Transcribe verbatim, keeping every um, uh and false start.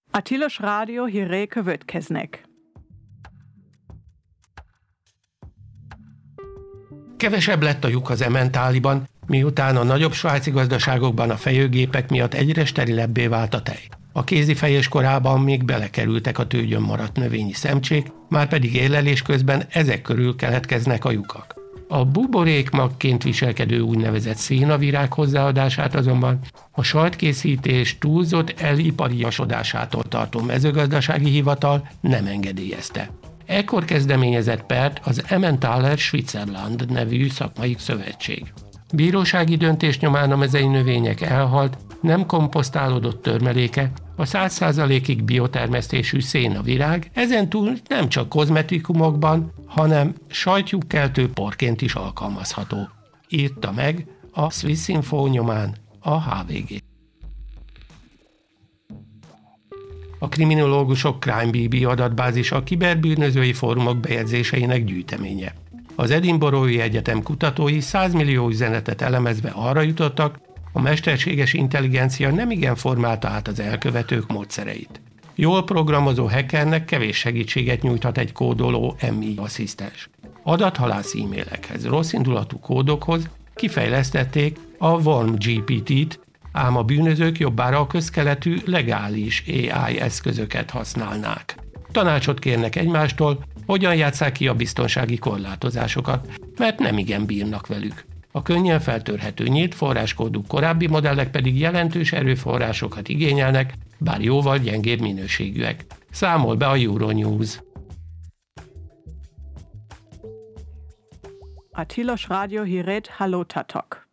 A tilos rádió hírei következnek. Kevesebb lett a lyuk az Emmentáliban, miután a nagyobb svájci gazdaságokban a fejőgépek miatt egyre sterilebbé vált a tej. A kézifejés korában még belekerültek a tőgyön maradt növényi szemcsék, már pedig élelés közben ezek körül keletkeznek a lyukak. A buborékmagként viselkedő úgynevezett szénavirág hozzáadását azonban a sajtkészítés túlzott elipariasodásától tartó mezőgazdasági hivatal nem engedélyezte. Ekkor kezdeményezett pert az Emmentaler Switzerland nevű szakmai szövetség. Bírósági döntés nyomán a mezei növények elhalt, nem komposztálódott törmeléke, a száz százalékig biotermesztésű szénavirág ezentúl nem csak kozmetikumokban, hanem sajtlyukkeltő porként is alkalmazható. Írta meg a Swissinfo nyomán a há vé gé. A kriminológusok CrimeBB adatbázisa a kiberbűnözői fórumok bejegyzéseinek gyűjteménye. Az Edinburghi Egyetem kutatói száz millió üzenetet elemezve arra jutottak, a mesterséges intelligencia nemigen formálta át az elkövetők módszereit. Jól programozó hackernek kevés segítséget nyújthat egy kódoló em i asszisztens. Adathalász e-mailekhez, rosszindulatú kódokhoz kifejlesztették a Worm gé pé té-t, ám a bűnözők jobbára a közkeletű legális á i eszközöket használnák. Tanácsot kérnek egymástól, hogyan játsszák ki a biztonsági korlátozásokat, mert nemigen bírnak velük. A könnyen feltörhető nyílt forráskódú korábbi modellek pedig jelentős erőforrásokat igényelnek, bár jóval gyengébb minőségűek. Számol be a Euronews. A tilos rádió hírét hallottátok.